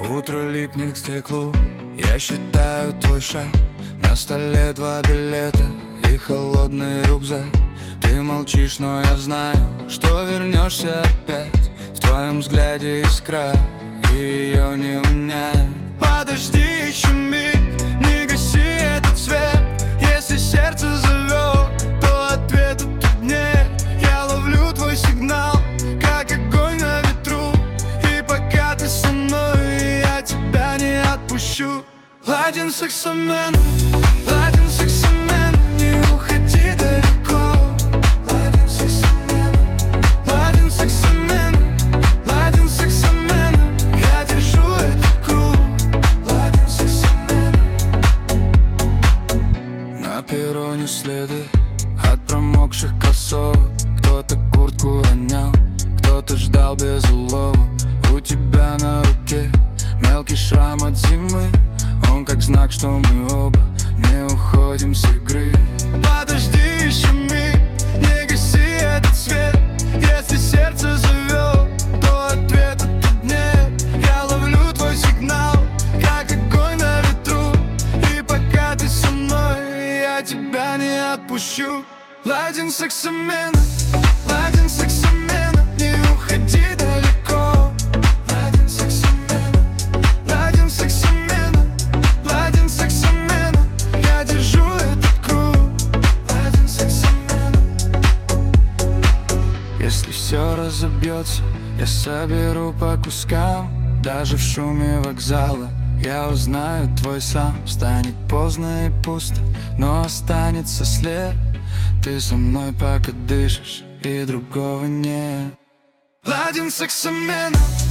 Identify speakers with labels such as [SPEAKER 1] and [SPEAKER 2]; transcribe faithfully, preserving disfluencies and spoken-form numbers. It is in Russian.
[SPEAKER 1] Утро липнет к стеклу, я считаю твой шаг. На столе два билета и холодный рюкзак. Ты молчишь, но я знаю, что вернешься опять. В твоем взгляде искра, и ее не унять. Подожди еще миг, не гаси этот свет. Если сердце зовет, то ответа тут нет. Я ловлю твой сигнал, как огонь на ветру. И пока ты со мной, я тебя не отпущу. Ладен сексомен, ладен сексомен, не уходи далеко. Ладен сексомен, ладен сексомен, ладен сексомен, я держу этот круг. Ладен сексомен. На перроне следы от промокших кроссовок. Кто-то куртку ронял, кто-то ждал без улова. У тебя на руке мелкий шрам от зимы. Он как знак, что мы оба не уходим с игры. Подожди еще миг, не гаси этот свет. Если сердце зовет, то ответа тут нет. Я ловлю твой сигнал, как огонь на ветру. И пока ты со мной, я тебя не отпущу. Ладен сексомен, ладен сексомен, не уходи далеко. Ладен сексомен, ладен сексомен, ладен сексомен, я держу этот круг. Ладен сексомен. Если все разобьется, я соберу по кускам. Даже в шуме вокзала я узнаю твой сам. Станет поздно и пусто, но останется след. Ты со мной пока дышишь, и другого нет. Ладен сексомен.